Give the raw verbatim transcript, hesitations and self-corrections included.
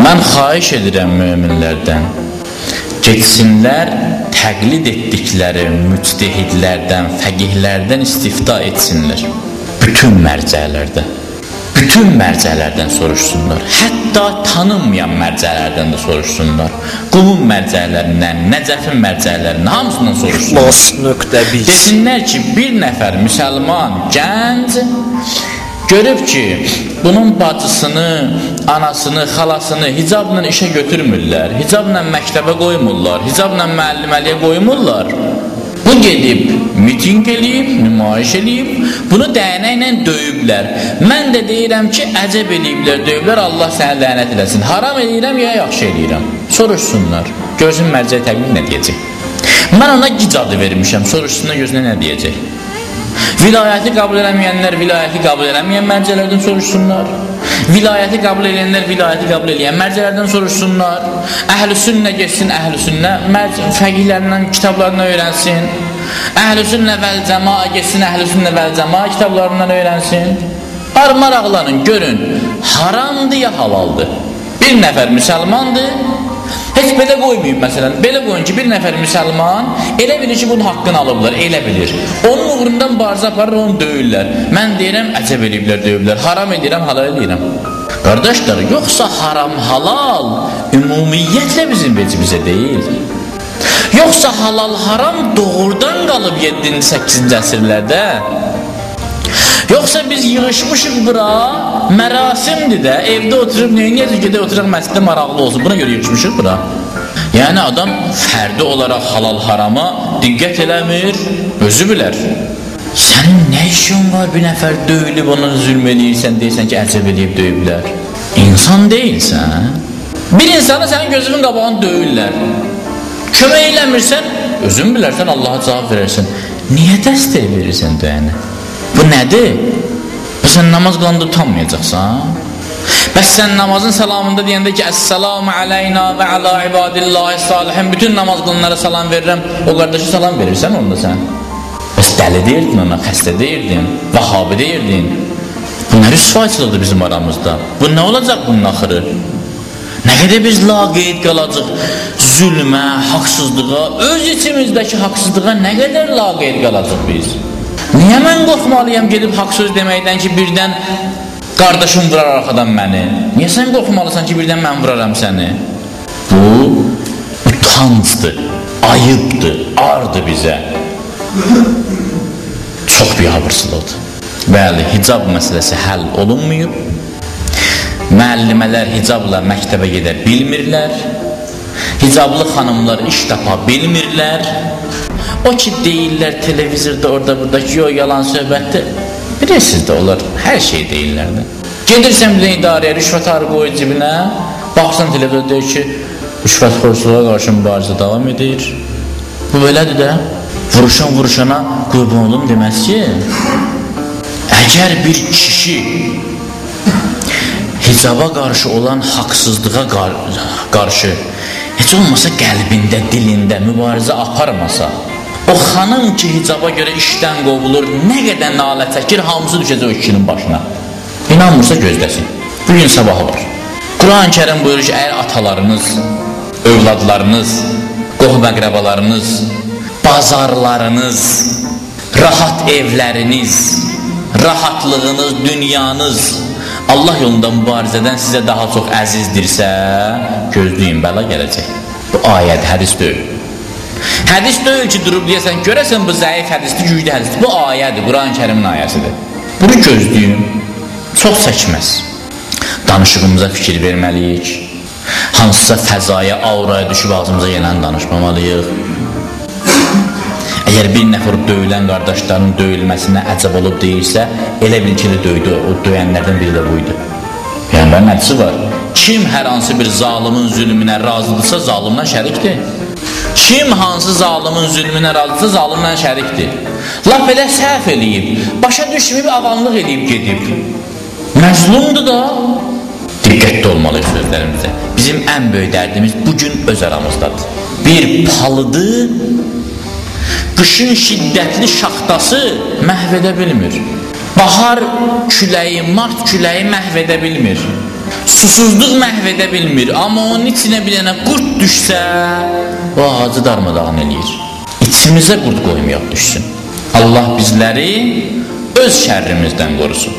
Mən xahiş edirəm möminlərdən, getsinlər, təqlid etdikləri müctehidlərdən, fəqihlərdən istifta etsinlər. Bütün mərcələrdə, bütün mərcələrdən soruşsunlar. Hətta tanınmayan mərcələrdən də soruşsunlar. Qumun mərcələrindən, Nəcəfin mərcələrindən, hamısından soruşsunlar. Desinlər ki, bir nəfər müsəlman, gənc görüb ki, bunun bacısını, anasını, xalasını hicabla işə götürmürlər, hicabla məktəbə qoymurlar, hicabla müəlliməliyə qoymurlar. Bu gedib, miting eləyib, nümayiş eləyib, bunu dəyənəklə döyüblər. Mən də deyirəm ki, əcəb eləyiblər, döyüblər, Allah səni lənət eləsin. Haram eləyirəm, ya yaxşı eləyirəm. Soruşsunlar, görsün mərcə təqlid nə deyəcək. Mən ona gic adı vermişəm, soruşsunlar, gözünə nə deyəcək. Vilayəti qəbul eləməyənlər, vilayəti qəbul eləməyən mərcələrdən soruşsunlar. Vilayəti qəbul eləyənlər, vilayəti qəbul eləyən mərcələrdən soruşsunlar. Əhl-i sünnə geçsin, əhl-i sünnə fəqihlərindən, kitablarından öyrənsin. Əhl-i sünnə vəl cəmaa geçsin, əhl-i sünnə vəl cəmaa kitablarından öyrənsin. Maraqlanın, görün, haramdır ya halaldır. Bir nəfər müsəlmandır, heç belə qoymayın məsələn, belə qoyun ki, bir nəfər müsəlman elə bilir ki, bunun haqqını alıblar, elə bilir. Onun uğrundan barzı aparır, onu döyürlər. Mən deyirəm, əcəb eləyiblər, döyürlər. Haram edirəm, halal edirəm. Qardaşlar, yoxsa haram, halal ümumiyyətlə bizim vecibizə deyil. Yoxsa halal, haram doğrudan qalıb yeddinci səkkizinci əsrlərdə. Yoxsa biz yığışmışıq bura, mərasimdir də, evdə oturub, neyiniyəcək gedə oturaq məsciddə maraqlı olsun, buna görə yığışmışıq bura. Yəni adam fərdi olaraq halal harama diqqət eləmir, özü bilər. Sənin nə işin var bir nəfər döyülüb, ona zülm eləyirsən, deyirsən ki, əcəb eləyib döyüblər. İnsan deyilsən. Bir insana sənin gözünün qabağını döyürlər. Kömək eləmirsən, özün bilərsən, Allaha cavab verərsən. Niyə dəstək verirsən döyəni? Bu nədir? Bəs sən namaz qılanda utanmayacaqsan? Bəs sən namazın salamında deyəndə ki, Əs-salamu aleyna və ala ibadillahi salihin, bütün namaz qılanlara salam verirəm, o qardaşı salam verirsən onda sən. Bəs dəli deyirdin ona, xəstə deyirdin, vahabi deyirdin. Bu nə rüsvayçılıqdır bizim aramızda? Bu nə olacaq bunun axırı? Nə qədər biz laqeyd qalacaq zülmə, haqsızlığa, öz içimizdəki haqsızlığa nə qədər laqeyd qalacaq biz? Niyə mən qorxmalıyam gedib haqq söz deməkdən ki, birdən qardaşım vurar arxadan məni? Niyə sən qorxmalısan ki, birdən mən vuraram səni? Bu, utancdır, ayıbdır, ardır bizə. Çox biabırsılıqdır. Bəli, hicab məsələsi həll olunmayıb. Müəllimələr hicabla məktəbə gedə bilmirlər. Hicablı xanımlar iş tapa bilmirlər. O ki deyirlər televizorda orada burada ki, o yalan söhbətdir. Bilirsiniz də onlar hər şey deyirlər də. Gedirsən bir idarəyə, rüşvət arı qoyur cibinə, baxsan televizorda deyir ki, rüşvət xorçuluğa qarşı mübarizə davam edir. Bu belədir də. Vuruşan vuruşana qurban olum deməz ki, əgər bir kişi hicaba qarşı olan haqsızlığa qarşı heç olmasa qəlbində, dilində mübarizə aparmasa, o xanım ki, hicaba görə işdən qovulur, nə qədər nalə çəkir, hamısı düşəcək o kişinin başına. İnanmırsa gözləsin. Bugün sabahı var. Quran-ı Kərim buyurur ki, əgər atalarınız, övladlarınız, qohum-əqrəbalarınız, bazarlarınız, rahat evləriniz, rahatlığınız, dünyanız Allah yolunda mübarizədən sizə daha çox əzizdirsə, gözləyin, bəla gələcək. Bu ayət, hədis deyil. Hədis deyil ki, durub deyəsən, görəsən bu zəif hədisdir, güclü hədisdir. Bu ayədir, Quran-ı Kərimin ayəsidir. Bunu gözləyin, çox çəkməz. Danışığımıza fikir verməliyik. Hansısa fəzaya, auraya düşüb ağzımıza gələn danışmamalıyıq. Əgər bir nəfər döyülən qardaşların döyülməsinə əcəb olub deyirsə, elə bil ki, döydü, o döyənlərdən biri də buydu. Peyğəmbərin hədisi var. Kim hər hansı bir zalimin zülmünə razıdırsa, zalimdən şərikdir. Kim hansı zalimin zülmünə razıdırsa, zalimdən şərikdir. Laf elə səhv eləyib, başa düşməyib, avamlıq eləyib gedib. Məzlumdur da. Diqqətli olmalıyıq sözlərimizə. Bizim ən böyük dərdimiz bugün öz aramızdadır. Bir palıdı qışın şiddətli şaxtası məhv edə bilmir. Bahar küləyi, mart küləyi məhv edə bilmir. Susuzluq məhv edə bilmir, amma onun içinə bir dənə qurd düşsə, o ağacı darmadağın eləyir. İçimizə qurd qoymayaq düşsün. Allah bizləri öz şərrimizdən qorusun.